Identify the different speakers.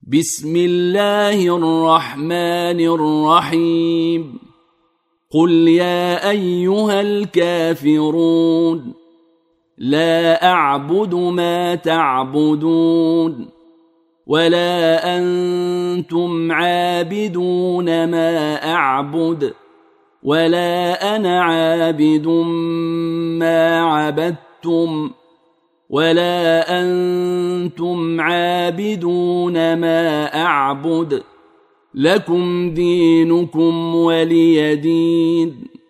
Speaker 1: بسم الله الرحمن الرحيم قل يا أيها الكافرون لا أعبد ما تعبدون ولا أنتم عابدون ما أعبد ولا أنا عابد ما عبدتم ولا أنتم عابدون ما أعبد لكم دينكم ولي دين.